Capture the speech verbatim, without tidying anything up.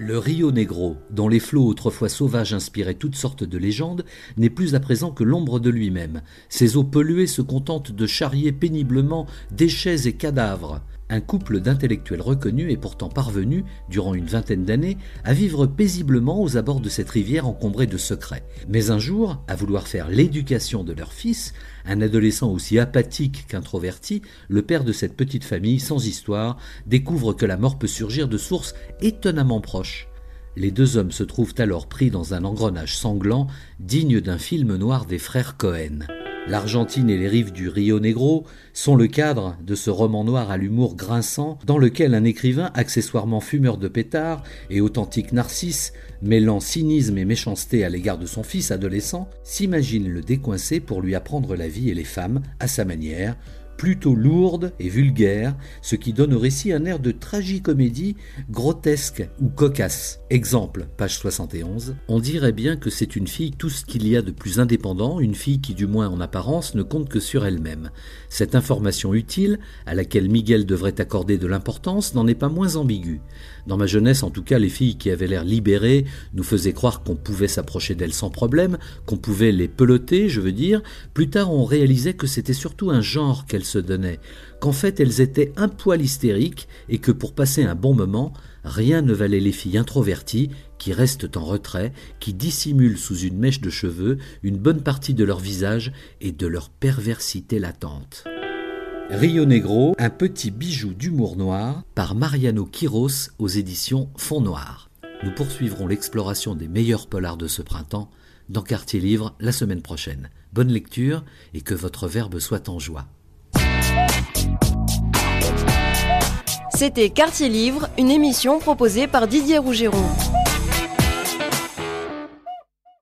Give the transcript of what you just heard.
Le Rio Negro, dont les flots autrefois sauvages inspiraient toutes sortes de légendes, n'est plus à présent que l'ombre de lui-même. Ses eaux polluées se contentent de charrier péniblement déchets et cadavres. Un couple d'intellectuels reconnus est pourtant parvenu, durant une vingtaine d'années, à vivre paisiblement aux abords de cette rivière encombrée de secrets. Mais un jour, à vouloir faire l'éducation de leur fils, un adolescent aussi apathique qu'introverti, le père de cette petite famille sans histoire, découvre que la mort peut surgir de sources étonnamment proches. Les deux hommes se trouvent alors pris dans un engrenage sanglant, digne d'un film noir des frères Cohen. L'Argentine et les rives du Rio Negro sont le cadre de ce roman noir à l'humour grinçant dans lequel un écrivain, accessoirement fumeur de pétards et authentique narcisse, mêlant cynisme et méchanceté à l'égard de son fils adolescent, s'imagine le décoincer pour lui apprendre la vie et les femmes à sa manière, plutôt lourde et vulgaire, ce qui donne au récit un air de tragicomédie grotesque ou cocasse. Exemple, page soixante et onze, on dirait bien que c'est une fille tout ce qu'il y a de plus indépendant, une fille qui du moins en apparence ne compte que sur elle-même. Cette information utile, à laquelle Miguel devrait accorder de l'importance, n'en est pas moins ambiguë. Dans ma jeunesse, en tout cas, les filles qui avaient l'air libérées nous faisaient croire qu'on pouvait s'approcher d'elles sans problème, qu'on pouvait les peloter, je veux dire. Plus tard, on réalisait que c'était surtout un genre qu'elles se donnaient, qu'en fait elles étaient un poil hystériques et que pour passer un bon moment, rien ne valait les filles introverties qui restent en retrait, qui dissimulent sous une mèche de cheveux une bonne partie de leur visage et de leur perversité latente. Rio Negro, un petit bijou d'humour noir, par Mariano Quiros aux éditions Fond Noir. Nous poursuivrons l'exploration des meilleurs polars de ce printemps dans Quartier Livre la semaine prochaine. Bonne lecture et que votre verbe soit en joie. C'était Quartier Livre, une émission proposée par Didier Rougeron.